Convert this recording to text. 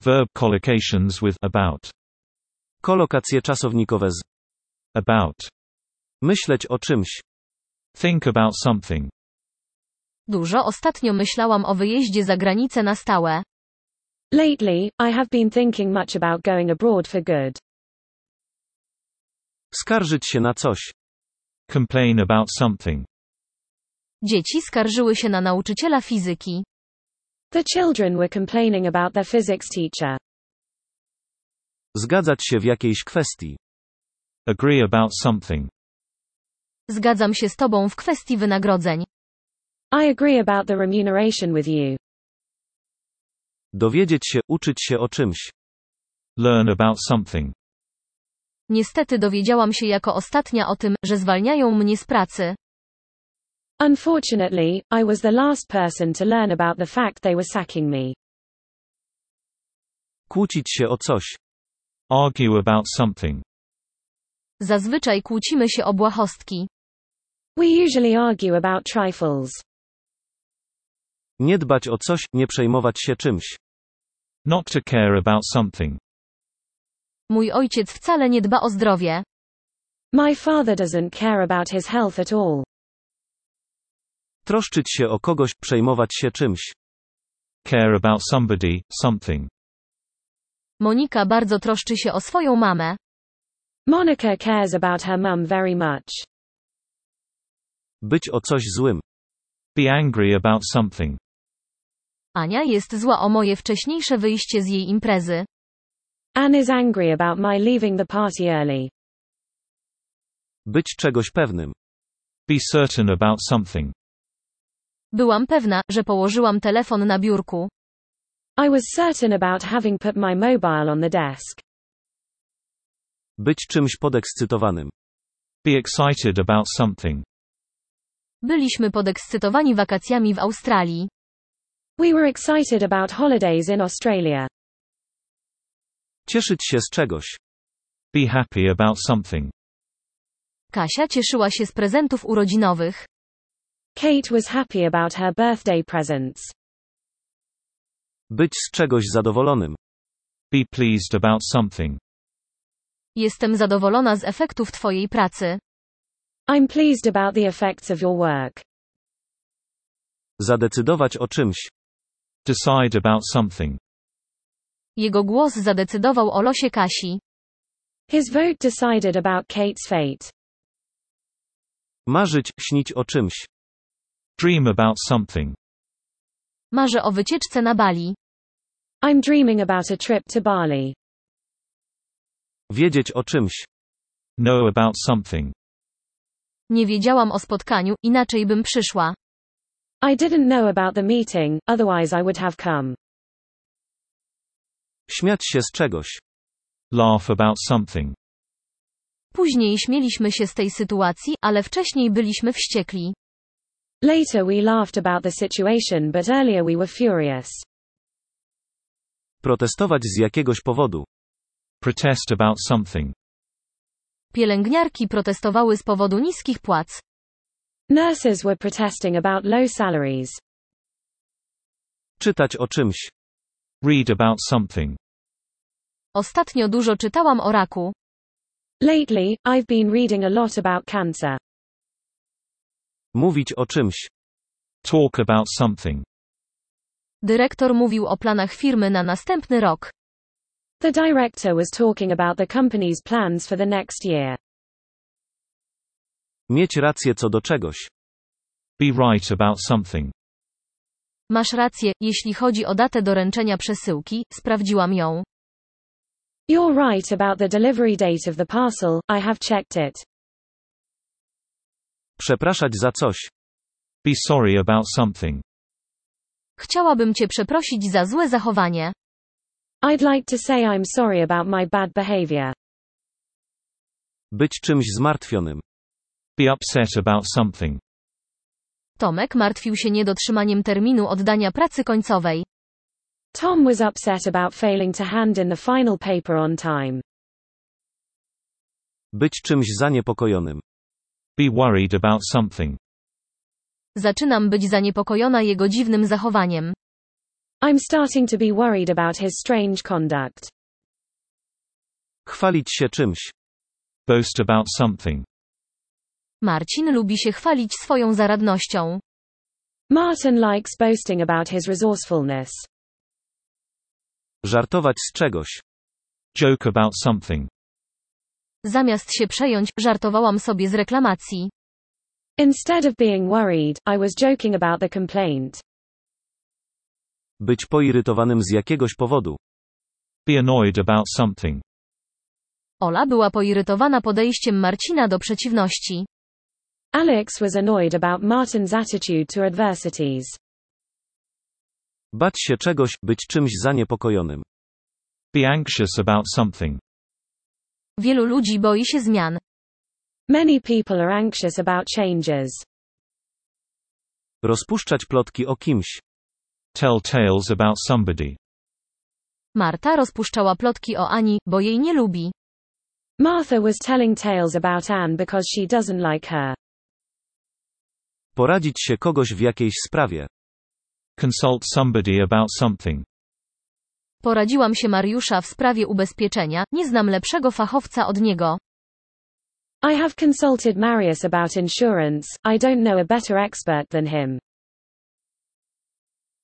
Verb collocations with about. Kolokacje czasownikowe z About. myśleć o czymś. Think about something. Dużo ostatnio myślałam o wyjeździe za granicę na stałe. Lately, I have been thinking much about going abroad for good. Skarżyć się na coś. Complain about something. Dzieci skarżyły się na nauczyciela fizyki. The children were complaining about their physics teacher. Zgadzać się w jakiejś kwestii. Agree about something. Zgadzam się z tobą w kwestii wynagrodzeń. I agree about the remuneration with you. Dowiedzieć się, uczyć się o czymś. Learn about something. Niestety dowiedziałam się jako ostatnia o tym, że zwalniają mnie z pracy. Unfortunately, I was the last person to learn about the fact they were sacking me. Kłócić się o coś. Argue about something. Zazwyczaj kłócimy się o błahostki. We usually argue about trifles. Nie dbać o coś, nie przejmować się czymś. Not to care about something. Mój ojciec wcale nie dba o zdrowie. My father doesn't care about his health at all. Troszczyć się o kogoś, przejmować się czymś. Care about somebody, something. Monika bardzo troszczy się o swoją mamę. Monica cares about her mum very much. Być o coś złym. Be angry about something. Ania jest zła o moje wcześniejsze wyjście z jej imprezy. Anne is angry about my leaving the party early. Być czegoś pewnym. Be certain about something. Byłam pewna, że położyłam telefon na biurku. I was certain about having put my mobile on the desk. Być czymś podekscytowanym. Be excited about something. Byliśmy podekscytowani wakacjami w Australii. We were excited about holidays in Australia. Cieszyć się z czegoś. Be happy about something. Kasia cieszyła się z prezentów urodzinowych. Kate was happy about her birthday presents. Być z czegoś zadowolonym. Be pleased about something. Jestem zadowolona z efektów twojej pracy. I'm pleased about the effects of your work. Zadecydować o czymś. Decide about something. Jego głos zadecydował o losie Kasi. His vote decided about Kate's fate. Marzyć, śnić o czymś. Dream about something. Marzę o wycieczce na Bali. I'm dreaming about a trip to Bali. Wiedzieć o czymś. Know about something. Nie wiedziałam o spotkaniu, inaczej bym przyszła. I didn't know about the meeting, otherwise I would have come. Śmiać się z czegoś. Laugh about something. Później śmieliśmy się z tej sytuacji, ale wcześniej byliśmy wściekli. Later we laughed about the situation, but earlier we were furious. Protestować z jakiegoś powodu. Protest about something. Pielęgniarki protestowały z powodu niskich płac. Nurses were protesting about low salaries. Czytać o czymś. Read about something. Ostatnio dużo czytałam o raku. Lately, I've been reading a lot about cancer. Mówić o czymś. Talk about something. Dyrektor mówił o planach firmy na następny rok. The director was talking about the company's plans for the next year. Mieć rację co do czegoś. Be right about something. Masz rację, jeśli chodzi o datę doręczenia przesyłki, sprawdziłam ją. You're right about the delivery date of the parcel, I have checked it. Przepraszać za coś. Be sorry about something. Chciałabym cię przeprosić za złe zachowanie. I'd like to say I'm sorry about my bad behavior. Być czymś zmartwionym. Be upset about something. Tomek martwił się niedotrzymaniem terminu oddania pracy końcowej. Tom was upset about failing to hand in the final paper on time. Być czymś zaniepokojonym. Be worried about something. Zaczynam być zaniepokojona jego dziwnym zachowaniem. I'm starting to be worried about his strange conduct. Chwalić się czymś. Boast about something. Marcin lubi się chwalić swoją zaradnością. Martin likes boasting about his resourcefulness. Żartować z czegoś. Joke about something. Zamiast się przejąć, żartowałam sobie z reklamacji. Instead of being worried, I was joking about the complaint. Być poirytowanym z jakiegoś powodu. Be annoyed about something. Ola była poirytowana podejściem Marcina do przeciwności. Alex was annoyed about Martin's attitude to adversities. Bać się czegoś, być czymś zaniepokojonym. Be anxious about something. Wielu ludzi boi się zmian. Many people are anxious about changes. Rozpuszczać plotki o kimś. Tell tales about somebody. Marta rozpuszczała plotki o Ani, bo jej nie lubi. Martha was telling tales about Anne because she doesn't like her. Poradzić się kogoś w jakiejś sprawie. Consult somebody about something. Poradziłam się Mariusza w sprawie ubezpieczenia, nie znam lepszego fachowca od niego. I have consulted Marius about insurance, I don't know a better expert than him.